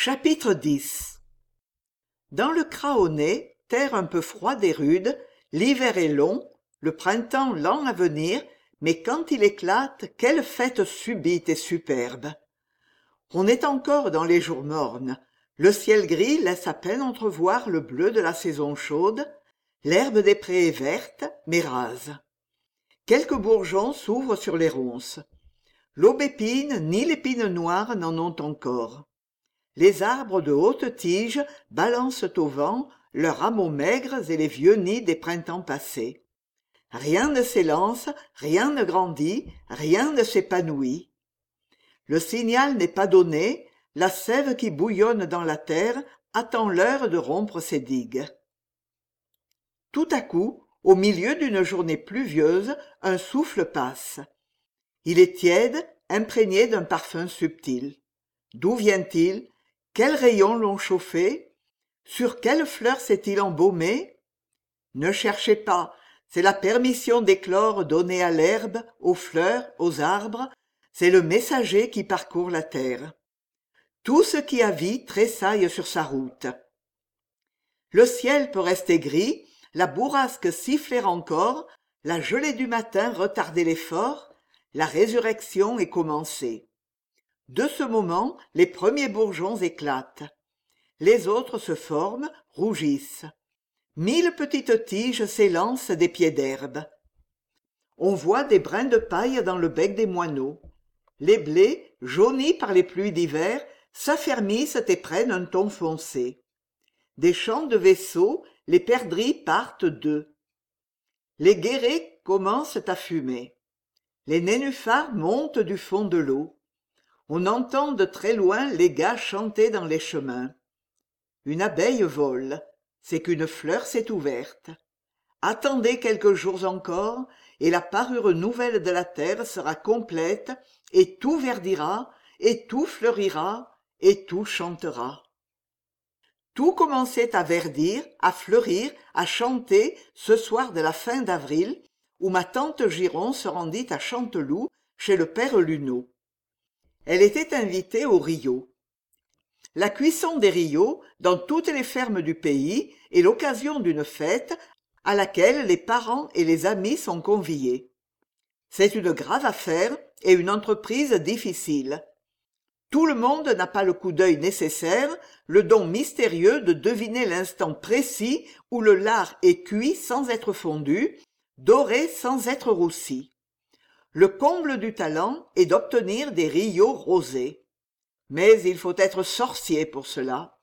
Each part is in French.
Chapitre 10. Dans le Craonnet, terre un peu froide et rude, l'hiver est long, le printemps lent à venir, mais quand il éclate, quelle fête subite et superbe! On est encore dans les jours mornes, le ciel gris laisse à peine entrevoir le bleu de la saison chaude, l'herbe des prés est verte, mais rase. Quelques bourgeons s'ouvrent sur les ronces. L'aubépine ni l'épine noire n'en ont encore. Les arbres de haute tige balancent au vent leurs rameaux maigres et les vieux nids des printemps passés. Rien ne s'élance, rien ne grandit, rien ne s'épanouit. Le signal n'est pas donné, la sève qui bouillonne dans la terre attend l'heure de rompre ses digues. Tout à coup, au milieu d'une journée pluvieuse, un souffle passe. Il est tiède, imprégné d'un parfum subtil. D'où vient-il? Quels rayons l'ont chauffé? Sur quelle fleur s'est-il embaumé? Ne cherchez pas, c'est la permission d'éclore donnée à l'herbe, aux fleurs, aux arbres, c'est le messager qui parcourt la terre. Tout ce qui a vie tressaille sur sa route. Le ciel peut rester gris, la bourrasque siffler encore, la gelée du matin retarder l'effort, la résurrection est commencée. De ce moment, les premiers bourgeons éclatent. Les autres se forment, rougissent. 1000 petites tiges s'élancent des pieds d'herbe. On voit des brins de paille dans le bec des moineaux. Les blés, jaunis par les pluies d'hiver, s'affermissent et prennent un ton foncé. Des champs de vaisseaux, les perdrix partent d'eux. Les guérets commencent à fumer. Les nénuphars montent du fond de l'eau. On entend de très loin les gars chanter dans les chemins. Une abeille vole, c'est qu'une fleur s'est ouverte. Attendez quelques jours encore, et la parure nouvelle de la terre sera complète, et tout verdira, et tout fleurira, et tout chantera. Tout commençait à verdir, à fleurir, à chanter ce soir de la fin d'avril, où ma tante Giron se rendit à Chanteloup, chez le père Luneau. Elle était invitée au Rio. La cuisson des Rios, dans toutes les fermes du pays, est l'occasion d'une fête à laquelle les parents et les amis sont conviés. C'est une grave affaire et une entreprise difficile. Tout le monde n'a pas le coup d'œil nécessaire, le don mystérieux de deviner l'instant précis où le lard est cuit sans être fondu, doré sans être roussi. Le comble du talent est d'obtenir des Rios rosés. Mais il faut être sorcier pour cela.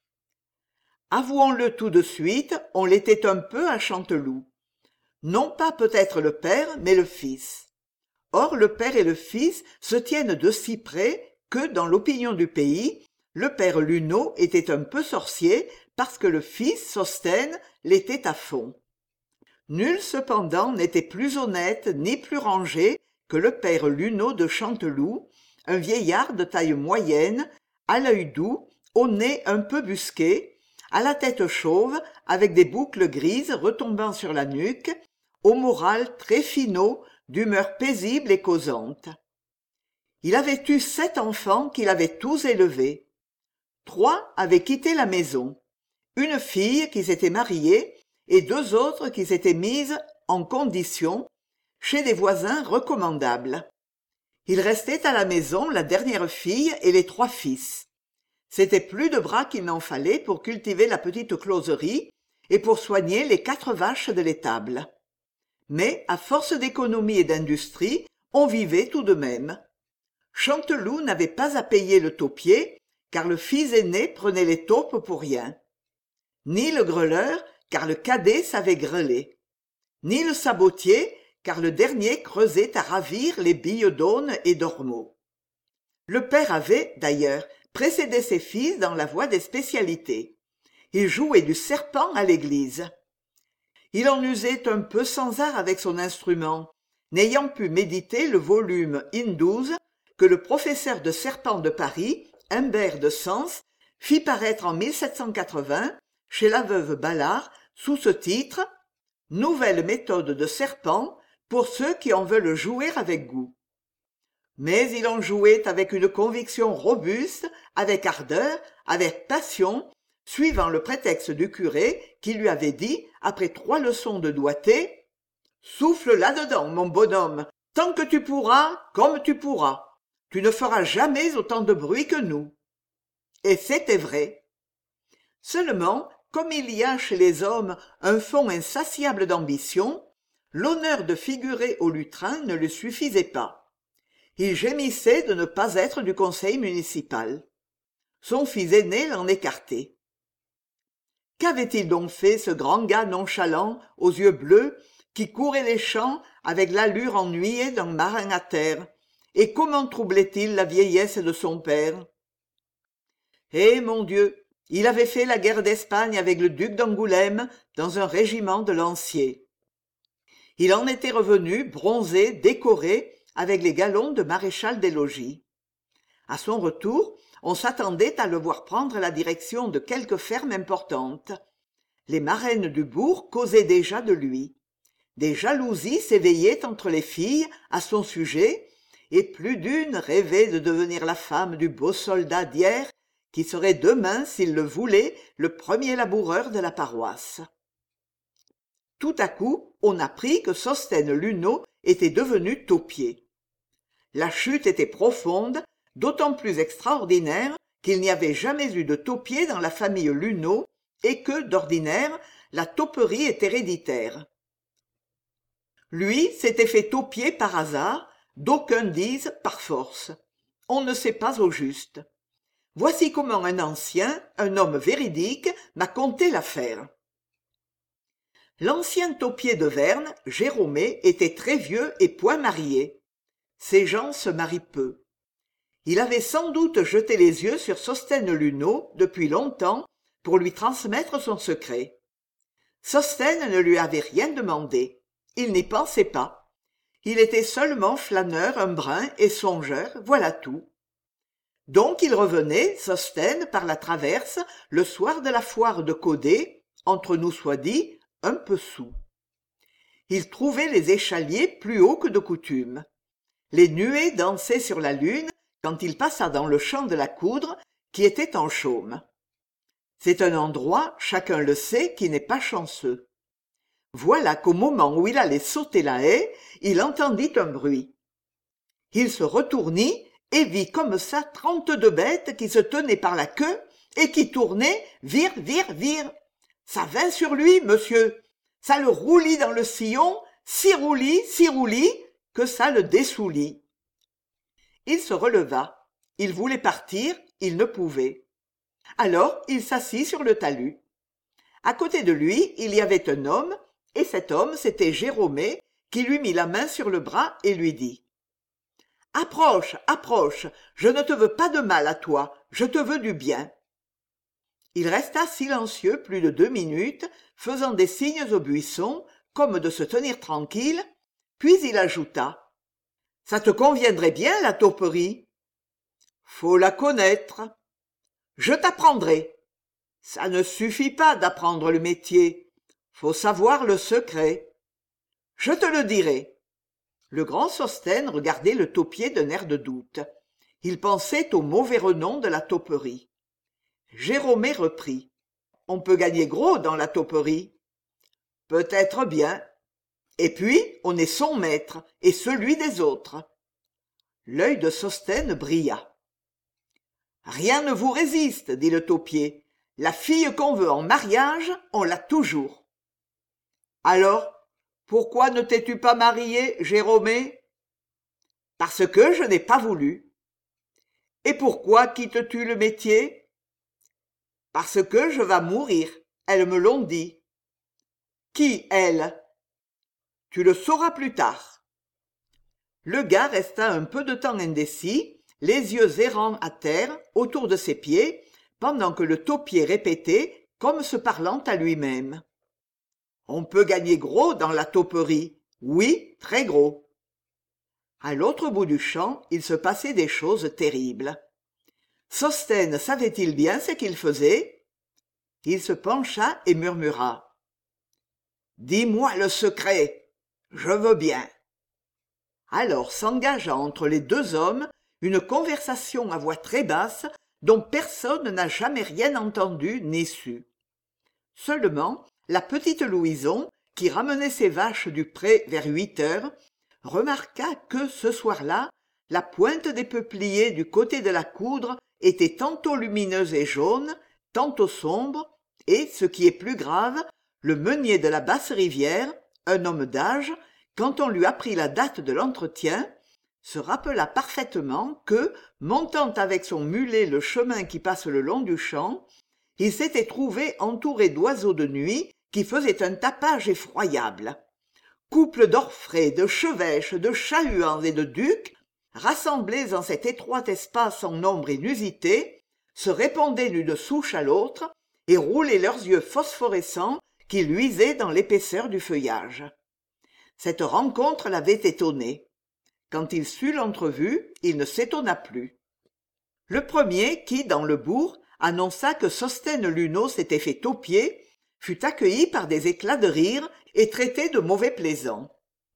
Avouons-le tout de suite, on l'était un peu à Chanteloup. Non pas peut-être le père, mais le fils. Or le père et le fils se tiennent de si près que, dans l'opinion du pays, le père Luneau était un peu sorcier parce que le fils, Sosthène, l'était à fond. Nul cependant n'était plus honnête ni plus rangé que le père Luneau de Chanteloup, un vieillard de taille moyenne, à l'œil doux, au nez un peu busqué, à la tête chauve, avec des boucles grises retombant sur la nuque, au moral très finaud, d'humeur paisible et causante. Il avait eu 7 enfants qu'il avait tous élevés. 3 avaient quitté la maison. Une fille qui s'était mariée et 2 autres qui s'étaient mises en condition chez des voisins recommandables. Il restait à la maison la dernière fille et les 3 fils. C'était plus de bras qu'il n'en fallait pour cultiver la petite closerie et pour soigner les 4 vaches de l'étable. Mais, à force d'économie et d'industrie, on vivait tout de même. Chanteloup n'avait pas à payer le taupier, car le fils aîné prenait les taupes pour rien. Ni le greleur, car le cadet savait greler. Ni le sabotier, car le dernier creusait à ravir les billes d'aune et d'ormeaux. Le père avait, d'ailleurs, précédé ses fils dans la voie des spécialités. Il jouait du serpent à l'église. Il en usait un peu sans art avec son instrument, n'ayant pu méditer le volume in 12 que le professeur de serpent de Paris, Humbert de Sens, fit paraître en 1780 chez la veuve Ballard sous ce titre « Nouvelle méthode de serpent pour ceux qui en veulent jouer avec goût ». Mais il en jouait avec une conviction robuste, avec ardeur, avec passion, suivant le prétexte du curé qui lui avait dit, après 3 leçons de doigté, « Souffle là-dedans, mon bonhomme, tant que tu pourras, comme tu pourras. Tu ne feras jamais autant de bruit que nous. » Et c'était vrai. Seulement, comme il y a chez les hommes un fond insatiable d'ambition, l'honneur de figurer au lutrin ne lui suffisait pas. Il gémissait de ne pas être du conseil municipal. Son fils aîné l'en écartait. Qu'avait-il donc fait, ce grand gars nonchalant, aux yeux bleus, qui courait les champs avec l'allure ennuyée d'un marin à terre, et comment troublait-il la vieillesse de son père? Eh, mon Dieu, il avait fait la guerre d'Espagne avec le duc d'Angoulême dans un régiment de lanciers. Il en était revenu bronzé, décoré, avec les galons de maréchal des logis. À son retour, on s'attendait à le voir prendre la direction de quelque ferme importante. Les marraines du bourg causaient déjà de lui. Des jalousies s'éveillaient entre les filles à son sujet, et plus d'une rêvait de devenir la femme du beau soldat d'hier, qui serait demain, s'il le voulait, le premier laboureur de la paroisse. Tout à coup, on apprit que Sostène Luneau était devenu taupier. La chute était profonde, d'autant plus extraordinaire qu'il n'y avait jamais eu de taupier dans la famille Luneau et que, d'ordinaire, la tauperie est héréditaire. Lui s'était fait taupier par hasard, d'aucuns disent par force. On ne sait pas au juste. Voici comment un ancien, un homme véridique, m'a conté l'affaire. L'ancien taupier de Verne, Jérômé, était très vieux et point marié. Ces gens se marient peu. Il avait sans doute jeté les yeux sur Sostène Luneau depuis longtemps pour lui transmettre son secret. Sostène ne lui avait rien demandé. Il n'y pensait pas. Il était seulement flâneur un brin et songeur, voilà tout. Donc il revenait, Sostène, par la traverse, le soir de la foire de Caudet, entre nous soit dit, un peu saoul. Il trouvait les échaliers plus hauts que de coutume. Les nuées dansaient sur la lune quand il passa dans le champ de la Coudre, qui était en chaume. C'est un endroit, chacun le sait, qui n'est pas chanceux. Voilà qu'au moment où il allait sauter la haie, il entendit un bruit. Il se retournit et vit comme ça 32 bêtes qui se tenaient par la queue et qui tournaient, vire, vire, vire. Ça vint sur lui, monsieur. Ça le roulit dans le sillon, si roulis, que ça le dessoulit. Il se releva. Il voulait partir, il ne pouvait. Alors il s'assit sur le talus. À côté de lui, il y avait un homme, et cet homme, c'était Jérômé, qui lui mit la main sur le bras et lui dit « Approche, approche, je ne te veux pas de mal à toi, je te veux du bien. » Il resta silencieux plus de 2 minutes, faisant des signes au buisson, comme de se tenir tranquille, puis il ajouta « Ça te conviendrait bien, la tauperie ? Faut la connaître. Je t'apprendrai. Ça ne suffit pas d'apprendre le métier. Faut savoir le secret. Je te le dirai. » Le grand Sostène regardait le taupier d'un air de doute. Il pensait au mauvais renom de la tauperie. Jérômé reprit. « On peut gagner gros dans la tauperie. »« Peut-être bien. Et puis, on est son maître et celui des autres. » L'œil de Sostène brilla. « Rien ne vous résiste, dit le taupier. La fille qu'on veut en mariage, on l'a toujours. »« Alors, pourquoi ne t'es-tu pas marié, Jérômé ? » ?»« Parce que je n'ai pas voulu. »« Et pourquoi quittes-tu le métier ? » ?»« Parce que je vas mourir, elles me l'ont dit. »« Qui, elles ? » ?»« Tu le sauras plus tard. » Le gars resta un peu de temps indécis, les yeux errants à terre, autour de ses pieds, pendant que le taupier répétait, comme se parlant à lui-même. « On peut gagner gros dans la tauperie. Oui, très gros. » À l'autre bout du champ, il se passait des choses terribles. Sostène savait-il bien ce qu'il faisait ? Il se pencha et murmura. « Dis-moi le secret. Je veux bien. » Alors s'engagea entre les deux hommes une conversation à voix très basse dont personne n'a jamais rien entendu ni su. Seulement, la petite Louison, qui ramenait ses vaches du pré vers 8 heures, remarqua que, ce soir-là, la pointe des peupliers du côté de la coudre était tantôt lumineuse et jaune, tantôt sombre, et, ce qui est plus grave, le meunier de la basse rivière, un homme d'âge, quand on lui apprit la date de l'entretien, se rappela parfaitement que, montant avec son mulet le chemin qui passe le long du champ, il s'était trouvé entouré d'oiseaux de nuit qui faisaient un tapage effroyable. Couples d'orfraies, de chevêches, de chat-huants et de ducs, rassemblés en cet étroit espace en nombre inusité, se répondaient d'une souche à l'autre et roulaient leurs yeux phosphorescents qui luisaient dans l'épaisseur du feuillage. Cette rencontre l'avait étonné. Quand il sut l'entrevue, il ne s'étonna plus. Le premier qui, dans le bourg, annonça que Sosthène Luneau s'était fait taupier, fut accueilli par des éclats de rire et traité de mauvais plaisant.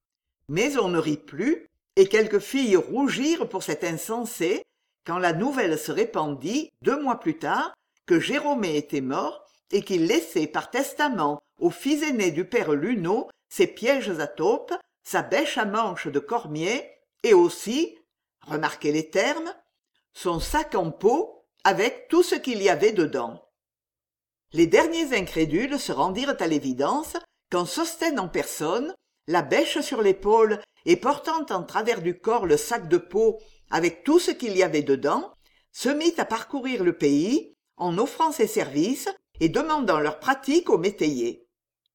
Mais on ne rit plus, et quelques filles rougirent pour cet insensé, quand la nouvelle se répandit, 2 mois plus tard, que Jérômé était mort et qu'il laissait par testament aux fils aînés du père Luneau ses pièges à taupes, sa bêche à manches de cormier, et aussi, remarquez les termes, son sac en peau avec tout ce qu'il y avait dedans. Les derniers incrédules se rendirent à l'évidence quand Sosthène en personne, la bêche sur l'épaule et portant en travers du corps le sac de peau avec tout ce qu'il y avait dedans, se mit à parcourir le pays en offrant ses services et demandant leur pratique aux métayers.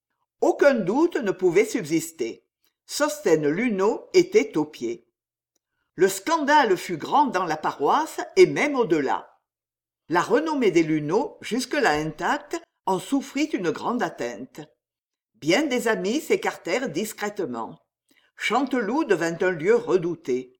Aucun doute ne pouvait subsister. Sosthène Luneau était taupier. Le scandale fut grand dans la paroisse et même au-delà. La renommée des Luneau, jusque-là intacte, en souffrit une grande atteinte. Bien des amis s'écartèrent discrètement. Chanteloup devint un lieu redouté.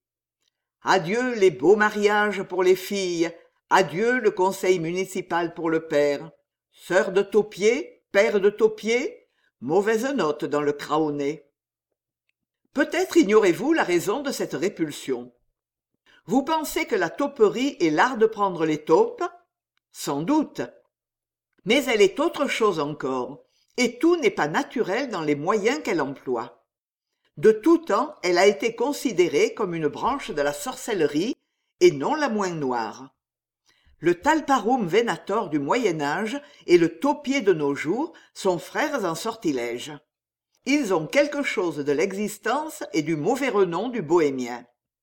Adieu les beaux mariages pour les filles, adieu le conseil municipal pour le père. Sœur de taupier, père de taupier, mauvaise note dans le Craonnet. Peut-être ignorez-vous la raison de cette répulsion. Vous pensez que la tauperie est l'art de prendre les taupes ? Sans doute. Mais elle est autre chose encore, et tout n'est pas naturel dans les moyens qu'elle emploie. De tout temps, elle a été considérée comme une branche de la sorcellerie, et non la moins noire. Le Talparum Venator du Moyen-Âge et le taupier de nos jours sont frères en sortilège. Ils ont quelque chose de l'existence et du mauvais renom du bohémien.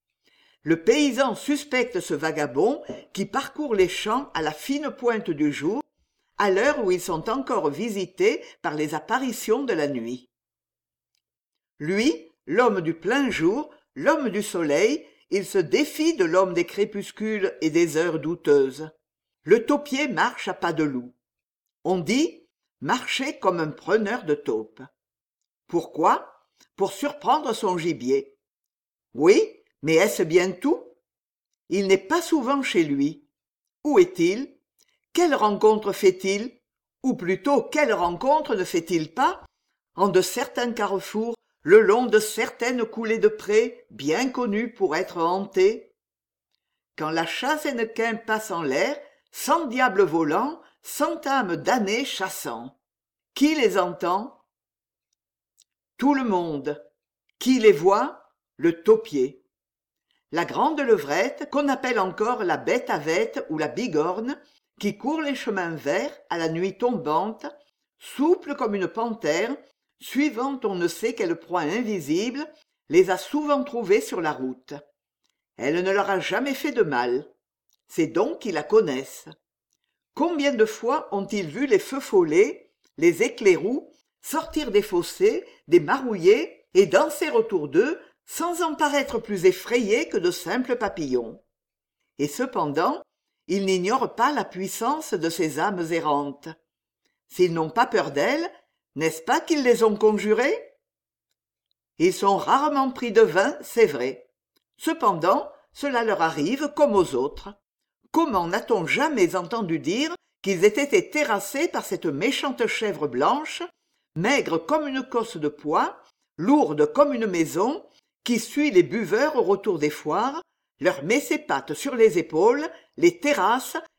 Le paysan suspecte ce vagabond qui parcourt les champs à la fine pointe du jour, à l'heure où ils sont encore visités par les apparitions de la nuit. Lui, l'homme du plein jour, l'homme du soleil, il se défie de l'homme des crépuscules et des heures douteuses. Le taupier marche à pas de loup. On dit marcher comme un preneur de taupes. Pourquoi ? Pour surprendre son gibier. Oui, mais est-ce bien tout ? Il n'est pas souvent chez lui. Où est-il ? Quelle rencontre fait-il ? Ou plutôt, quelle rencontre ne fait-il pas en de certains carrefours, le long de certaines coulées de prés, bien connues pour être hantées ? Quand la chasse-Hennequin passe en l'air, 100 diables volants, 100 âmes damnées chassant. Qui les entend ? Tout le monde. Qui les voit ? Le taupier. La grande levrette, qu'on appelle encore la bête avette ou la bigorne, qui court les chemins verts à la nuit tombante, souple comme une panthère, suivant on ne sait quelle proie invisible, les a souvent trouvés sur la route. Elle ne leur a jamais fait de mal. C'est donc qu'ils la connaissent. Combien de fois ont-ils vu les feux follets, les éclairous, sortir des fossés, des marouillés et danser autour d'eux sans en paraître plus effrayés que de simples papillons. Et cependant, ils n'ignorent pas la puissance de ces âmes errantes. S'ils n'ont pas peur d'elles, n'est-ce pas qu'ils les ont conjurées ? Ils sont rarement pris de vin, c'est vrai. Cependant, cela leur arrive comme aux autres. Comment n'a-t-on jamais entendu dire qu'ils aient été terrassés par cette méchante chèvre blanche, maigre comme une cosse de pois, lourde comme une maison, qui suit les buveurs au retour des foires, leur met ses pattes sur les épaules, les terrasse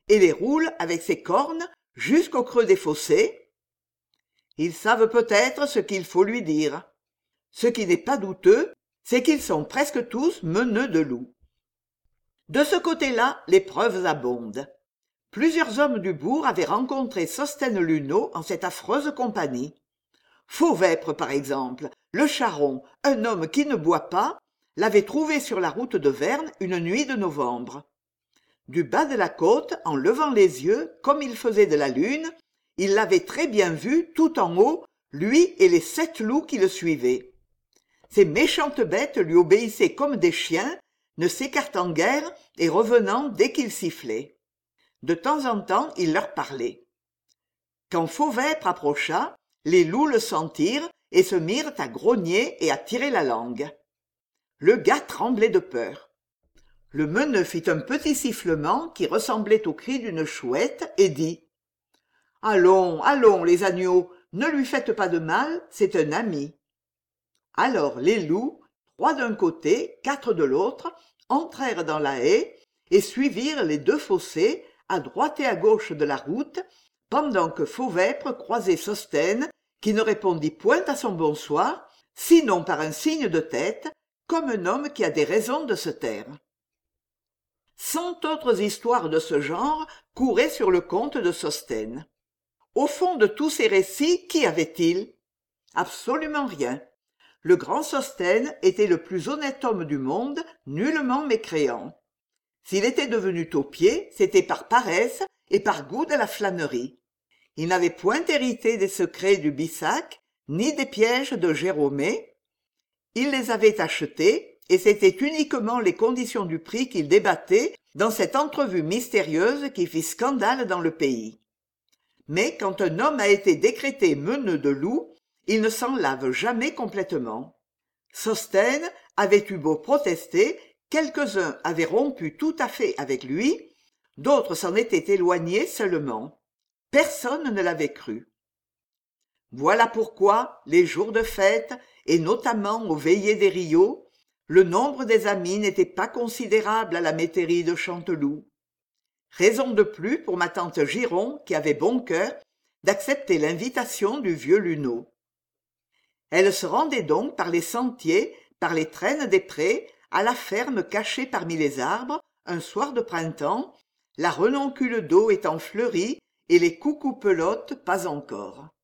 et les roule avec ses cornes jusqu'au creux des fossés. Ils savent peut-être ce qu'il faut lui dire. Ce qui n'est pas douteux, c'est qu'ils sont presque tous meneux de loups. De ce côté-là, les preuves abondent. Plusieurs hommes du bourg avaient rencontré Sostène Luneau en cette affreuse compagnie. Fauvêpre, par exemple, le charron, un homme qui ne boit pas, l'avait trouvé sur la route de Verne une nuit de novembre. Du bas de la côte, en levant les yeux, comme il faisait de la lune, il l'avait très bien vu tout en haut, lui et les 7 loups qui le suivaient. Ces méchantes bêtes lui obéissaient comme des chiens, ne s'écartant guère et revenant dès qu'il sifflait. De temps en temps, il leur parlait. Quand Fauvêpre approcha, les loups le sentirent et se mirent à grogner et à tirer la langue. Le gars tremblait de peur. Le meneux fit un petit sifflement qui ressemblait au cri d'une chouette et dit « Allons, allons, les agneaux, ne lui faites pas de mal, c'est un ami. » Alors les loups, 3 d'un côté, 4 de l'autre, entrèrent dans la haie et suivirent les 2 fossés à droite et à gauche de la route, pendant que Fauvêpre croisait Sostène, qui ne répondit point à son bonsoir, sinon par un signe de tête, comme un homme qui a des raisons de se taire. 100 autres histoires de ce genre couraient sur le compte de Sostène. Au fond de tous ces récits, qu'y avait-il? Absolument rien. Le grand Sostène était le plus honnête homme du monde, nullement mécréant. S'il était devenu taupier, c'était par paresse et par goût de la flânerie. Il n'avait point hérité des secrets du Bissac, ni des pièges de Géromet. Il les avait achetés, et c'était uniquement les conditions du prix qu'il débattait dans cette entrevue mystérieuse qui fit scandale dans le pays. Mais quand un homme a été décrété meneux de loups, il ne s'en lave jamais complètement. Sostène avait eu beau protester, quelques-uns avaient rompu tout à fait avec lui, d'autres s'en étaient éloignés seulement. Personne ne l'avait cru. Voilà pourquoi, les jours de fête, et notamment aux veillées des Rios, le nombre des amis n'était pas considérable à la métairie de Chanteloup. Raison de plus pour ma tante Giron, qui avait bon cœur, d'accepter l'invitation du vieux Luneau. Elle se rendait donc par les sentiers, par les traînes des prés, à la ferme cachée parmi les arbres, un soir de printemps, la renoncule d'eau étant fleurie et les coucous-pelotes pas encore.